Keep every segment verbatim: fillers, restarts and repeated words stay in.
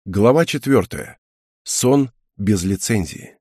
Глава четвертая. Сон без лицензии.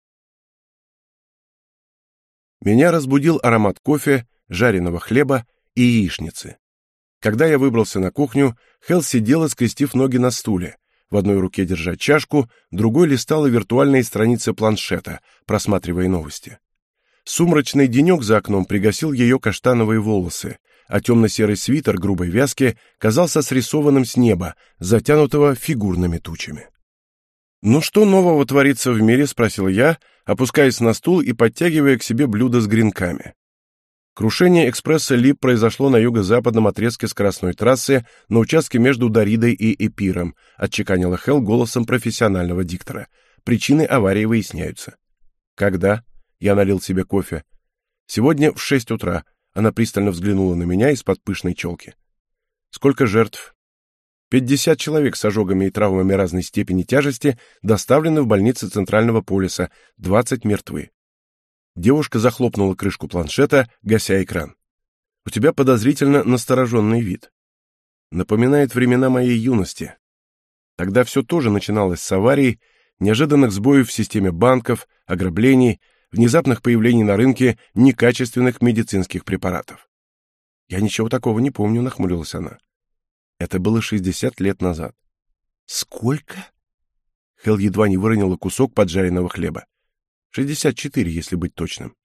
Меня разбудил аромат кофе, жареного хлеба и яичницы. Когда я выбрался на кухню, Хелл сидела, скрестив ноги на стуле, в одной руке держа чашку, другой листала виртуальные страницы планшета, просматривая новости. Сумрачный денек за окном пригасил ее каштановые волосы, а темно-серый свитер грубой вязки казался срисованным с неба, затянутого фигурными тучами. «Ну что нового творится в мире?» — спросил я, опускаясь на стул и подтягивая к себе блюдо с гренками. Крушение экспресса Лип произошло на юго-западном отрезке скоростной трассы на участке между Доридой и Эпиром, отчеканила Хелл голосом профессионального диктора. Причины аварии выясняются. «Когда?» — я налил себе кофе. «Сегодня в шесть утра». Она пристально взглянула на меня из-под пышной челки. «Сколько жертв?» «Пятьдесят человек с ожогами и травмами разной степени тяжести доставлены в больницы Центрального полюса, двадцать мертвы». Девушка захлопнула крышку планшета, гася экран. «У тебя подозрительно настороженный вид. Напоминает времена моей юности. Тогда все тоже начиналось с аварий, неожиданных сбоев в системе банков, ограблений, внезапных появлений на рынке некачественных медицинских препаратов». «Я ничего такого не помню», — нахмурилась она. «Это было шестьдесят лет назад». «Сколько?» Хелл едва не выронила кусок поджаренного хлеба. «шестьдесят четыре, если быть точным».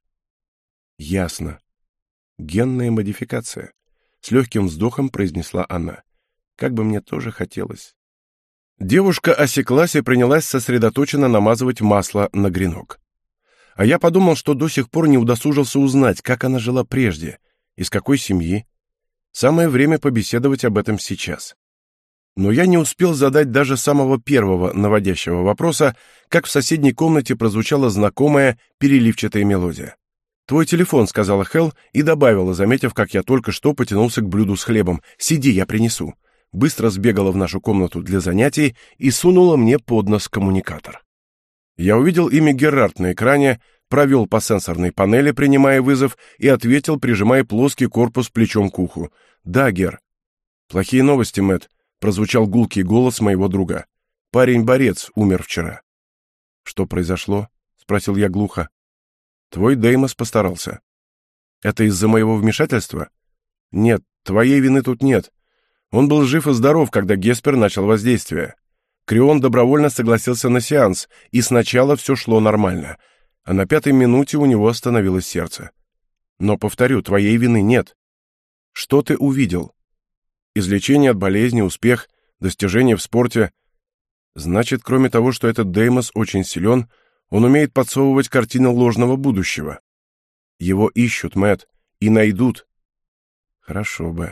«Ясно. Генная модификация», — с легким вздохом произнесла она. «Как бы мне тоже хотелось». Девушка осеклась и принялась сосредоточенно намазывать масло на гренок. А я подумал, что до сих пор не удосужился узнать, как она жила прежде, из какой семьи. Самое время побеседовать об этом сейчас. Но я не успел задать даже самого первого наводящего вопроса, как в соседней комнате прозвучала знакомая переливчатая мелодия. «Твой телефон», — сказала Хелл и добавила, заметив, как я только что потянулся к блюду с хлебом. «Сиди, я принесу». Быстро сбегала в нашу комнату для занятий и сунула мне под нос коммуникатор. Я увидел имя Герард на экране, провел по сенсорной панели, принимая вызов, и ответил, прижимая плоский корпус плечом к уху. «Да, Гер». «Плохие новости, Мэтт», — прозвучал гулкий голос моего друга. «Парень-борец умер вчера». «Что произошло?» — спросил я глухо. «Твой Деймос постарался». «Это из-за моего вмешательства?» «Нет, твоей вины тут нет. Он был жив и здоров, когда Геспер начал воздействие. Крион добровольно согласился на сеанс, и сначала все шло нормально, а на пятой минуте у него остановилось сердце. Но, повторю, твоей вины нет. Что ты увидел? Излечение от болезни, успех, достижения в спорте. Значит, кроме того, что этот Деймос очень силен, он умеет подсовывать картины ложного будущего. Его ищут, Мэтт, и найдут». «Хорошо бы».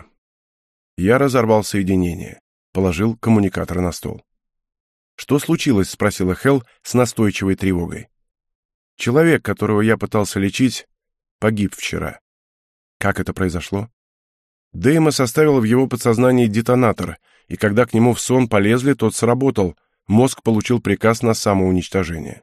Я разорвал соединение, положил коммуникатор на стол. «Что случилось?» — спросила Хелл с настойчивой тревогой. «Человек, которого я пытался лечить, погиб вчера». «Как это произошло?» Деймос оставил в его подсознании детонатор, и когда к нему в сон полезли, тот сработал, мозг получил приказ на самоуничтожение.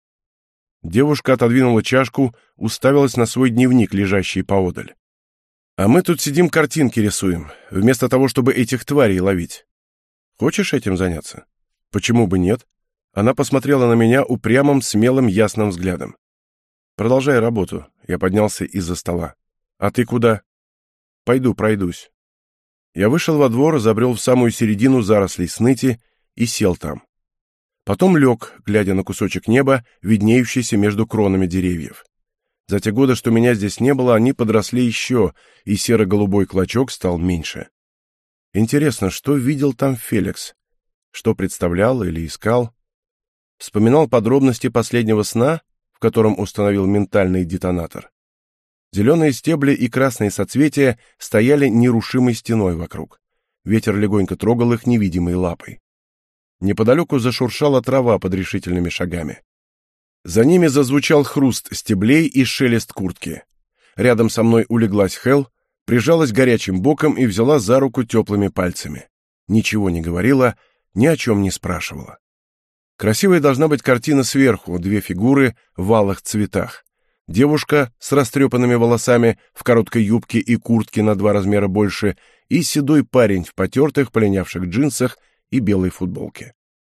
Девушка отодвинула чашку, уставилась на свой дневник, лежащий поодаль. «А мы тут сидим, картинки рисуем, вместо того, чтобы этих тварей ловить. Хочешь этим заняться?» «Почему бы нет?» Она посмотрела на меня упрямым, смелым, ясным взглядом. «Продолжай работу». Я поднялся из-за стола. «А ты куда?» «Пойду пройдусь». Я вышел во двор, забрел в самую середину зарослей сныти и сел там. Потом лег, глядя на кусочек неба, виднеющийся между кронами деревьев. За те годы, что меня здесь не было, они подросли еще, и серо-голубой клочок стал меньше. Интересно, что видел там Феликс? Что представлял или искал? Вспоминал подробности последнего сна, в котором установил ментальный детонатор. Зеленые стебли и красные соцветия стояли нерушимой стеной вокруг. Ветер легонько трогал их невидимой лапой. Неподалеку зашуршала трава под решительными шагами. За ними зазвучал хруст стеблей и шелест куртки. Рядом со мной улеглась Хелл, прижалась горячим боком и взяла за руку теплыми пальцами. Ничего не говорила, ни о чем не спрашивала. Красивой должна быть картина сверху, две фигуры в алых цветах. Девушка с растрепанными волосами в короткой юбке и куртке на два размера больше и седой парень в потертых, полинявших джинсах и белой футболке.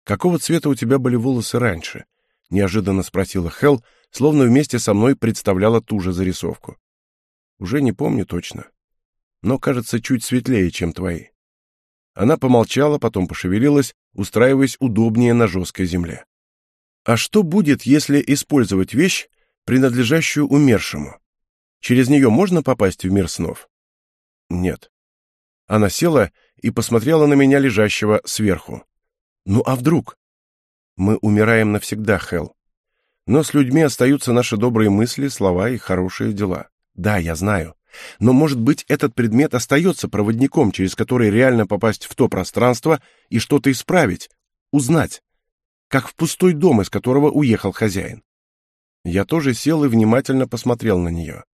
«Какого цвета у тебя были волосы раньше?» — неожиданно спросила Хелл, словно вместе со мной представляла ту же зарисовку. «Уже не помню точно, но, кажется, чуть светлее, чем твои». Она помолчала, потом пошевелилась, устраиваясь удобнее на жесткой земле. «А что будет, если использовать вещь, принадлежащую умершему? Через нее можно попасть в мир снов?» «Нет». Она села и посмотрела на меня, лежащего сверху. «Ну а вдруг?» «Мы умираем навсегда, Хелл. Но с людьми остаются наши добрые мысли, слова и хорошие дела. Да, я знаю. Но, может быть, этот предмет остается проводником, через который реально попасть в то пространство и что-то исправить, узнать. Как в пустой дом, из которого уехал хозяин». Я тоже сел и внимательно посмотрел на нее.